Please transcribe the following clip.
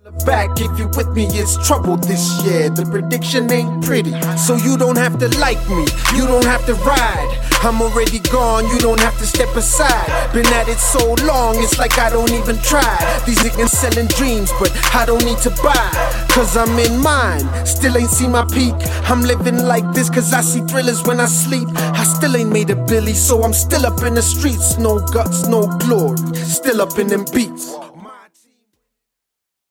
Back if you with me, it's trouble this year. The prediction ain't pretty, so you don't have to like me, you don't have to ride. I'm already gone, you don't have to step aside. Been at it so long, it's like I don't even try. These niggas selling dreams, but I don't need to buy, cause I'm in mine, still ain't seen my peak. I'm living like this cause I see thrillers when I sleep. I still ain't made a Billy, so I'm still up in the streets. No guts, no glory, still up in them beats.